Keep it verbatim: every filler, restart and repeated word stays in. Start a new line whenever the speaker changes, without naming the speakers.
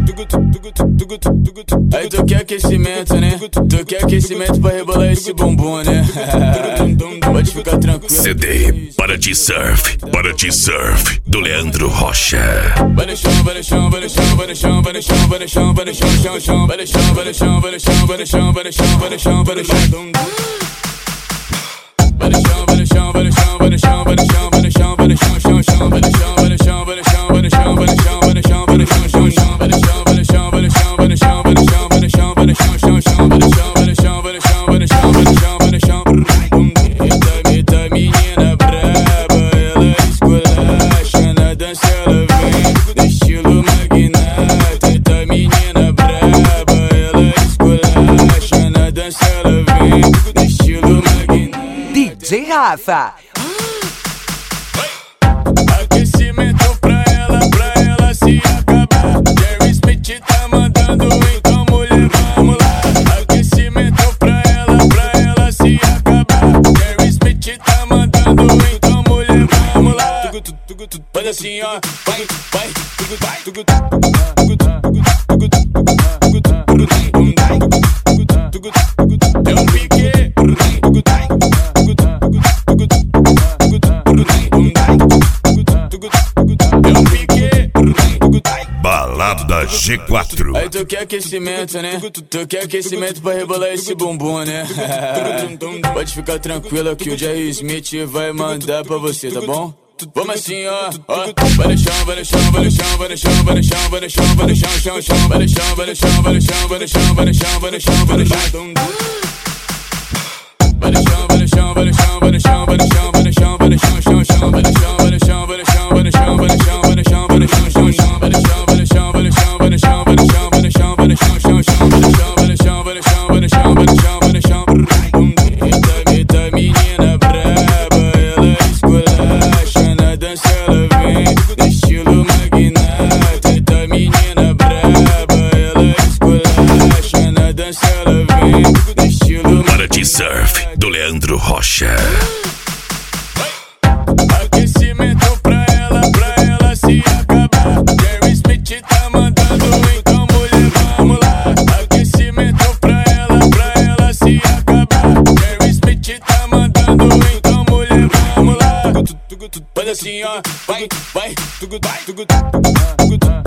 Aí tu quer aquecimento, né? Tu quer aquecimento pra rebolar esse bumbum, né? Pode ficar tranquilo.
C D Para de Surf, Para de Surf, do Leandro Rocha.
Vai no chão, vai no chão, vai no chão, vai no chão, vai no chão, vai no chão, vai no chão, chão, chão, vai no chão, vai no chão, vai no chão, vai no chão, vai no chão, vai no chão, vai no chão. Vai no chão, vai no chão, vai no chão, vai no chão, vai no chão, vai no chão, vai no chão, chão, chão, vai no chão, vai no chão, vai no chão, vai no chão, vai no chão, vai no chão, vai no chão, chão, chão, vai no chão, vai no chão, vai no chão, vai no chão, vai no chão, vai no chão, vai no chão, chão, chão, vai no chão, vai no chão, vai no chão, vai no chão, vai no chão, vai no chão. Eita, eita, menina braba, ela esculacha na dança, ela vem no estilo magnata. Eita, menina braba, ela esculacha na dança, ela vem no estilo magnata.
D J Rafa.
Aquecimento pra ela, pra ela se acabar. Jerry Smith tá mandando, então mulher, vamos lá. Aquecimento pra ela, pra ela se acabar. Jerry Smith tá mandando, então mulher, vamos lá. Faz assim, ó, vai, vai, vai, é um pique.
Balado da G quatro.
Aí tu quer aquecimento, né? Tu quer aquecimento pra rebolar esse bumbum, né? Pode ficar tranquilo que o Jerry Smith vai mandar pra você, tá bom? Vamos assim, ó, ó. Vai no chão, vai no chão, vai no chão, vai no chão, vai no chão, vai no chão, vai no chão, chão, chão. Vai no chão, vai no chão, vai no chão, vai no chão, vai no chão, vai no chão, vai no chão. Vai no chão, vai no chão, vai no chão, vai no chão, vai no chão, vai no chão, vai no chão, chão, chão. Vai no chão, vai no chão, vai no chão, vai no chão, vai no chão, vai no chão, vai no chão, chão, chão. Vai no chão, vai no chão, vai no chão, vai no chão, vai no chão, vai no chão, vai no chão, chão, chão. Vai no chão, vai no chão, vai no chão, vai no chão, vai no chão, vai no chão. Eita, eita, menina braba, ela esculacha na dança, ela vem no estilo magnata. Eita, menina braba, ela esculacha na dança, ela vem no estilo
Para de Surf, do Leandro Rocha.
Aquecimento pra ela, pra ela se acabar. Jerry Smith tá mandando, então mulher, vamos lá. Aquecimento pra ela, pra ela se acabar. Jerry Smith tá mandando, então mulher, vamos lá. Faz assim, ó, vai, vai, vai, vai.